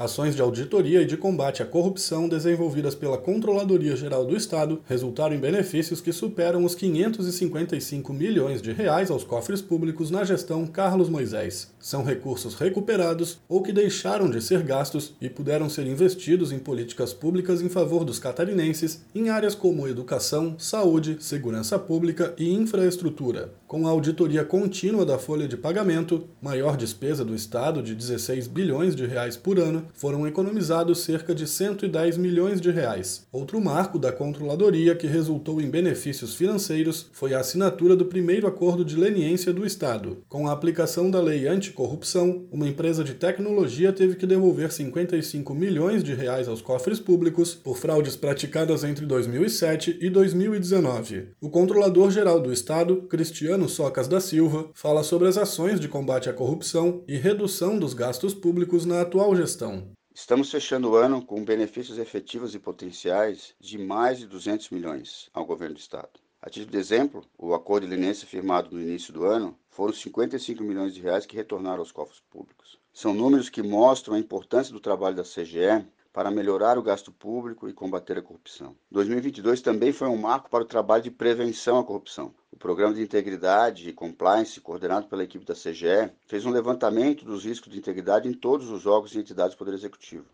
Ações de auditoria e de combate à corrupção desenvolvidas pela Controladoria Geral do Estado resultaram em benefícios que superam os 555 milhões de reais aos cofres públicos na gestão Carlos Moisés. São recursos recuperados ou que deixaram de ser gastos e puderam ser investidos em políticas públicas em favor dos catarinenses em áreas como educação, saúde, segurança pública e infraestrutura. Com a auditoria contínua da folha de pagamento, maior despesa do Estado de 16 bilhões de reais por ano, foram economizados cerca de 110 milhões de reais. Outro marco da controladoria que resultou em benefícios financeiros foi a assinatura do primeiro acordo de leniência do Estado. Com a aplicação da lei anticorrupção, uma empresa de tecnologia teve que devolver 55 milhões de reais aos cofres públicos por fraudes praticadas entre 2007 e 2019. O controlador-geral do Estado, Cristiano Socas da Silva, fala sobre as ações de combate à corrupção e redução dos gastos públicos na atual gestão. Estamos fechando o ano com benefícios efetivos e potenciais de mais de 200 milhões ao governo do Estado. A título de exemplo, o acordo de leniência firmado no início do ano foram 55 milhões de reais que retornaram aos cofres públicos. São números que mostram a importância do trabalho da CGE para melhorar o gasto público e combater a corrupção. 2022 também foi um marco para o trabalho de prevenção à corrupção. O Programa de Integridade e Compliance, coordenado pela equipe da CGE, fez um levantamento dos riscos de integridade em todos os órgãos e entidades do Poder Executivo.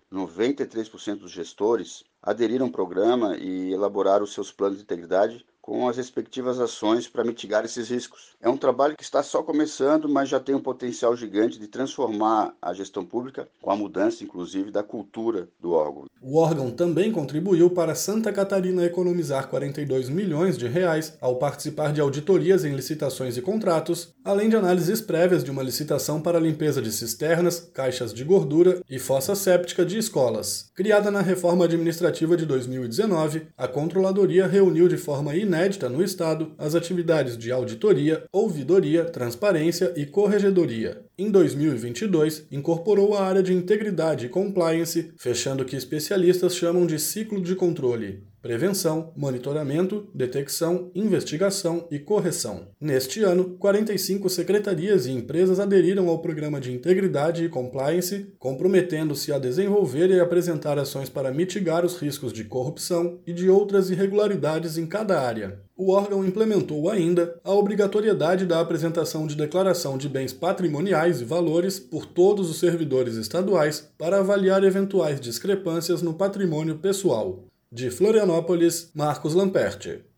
93% dos gestores aderiram ao programa e elaboraram os seus planos de integridade com as respectivas ações para mitigar esses riscos. É um trabalho que está só começando, mas já tem um potencial gigante de transformar a gestão pública com a mudança, inclusive, da cultura do órgão. O órgão também contribuiu para Santa Catarina economizar 42 milhões de reais ao participar de auditorias em licitações e contratos, além de análises prévias de uma licitação para a limpeza de cisternas, caixas de gordura e fossa séptica de escolas. Criada na reforma administrativa de 2019, a Controladoria reuniu de forma inédita no Estado as atividades de auditoria, ouvidoria, transparência e corregedoria. Em 2022, incorporou a área de integridade e compliance, fechando o que especialistas chamam de ciclo de controle: prevenção, monitoramento, detecção, investigação e correção. Neste ano, 45 secretarias e empresas aderiram ao programa de integridade e compliance, comprometendo-se a desenvolver e apresentar ações para mitigar os riscos de corrupção e de outras irregularidades em cada área. O órgão implementou ainda a obrigatoriedade da apresentação de declaração de bens patrimoniais e valores por todos os servidores estaduais para avaliar eventuais discrepâncias no patrimônio pessoal. De Florianópolis, Marcos Lamperti.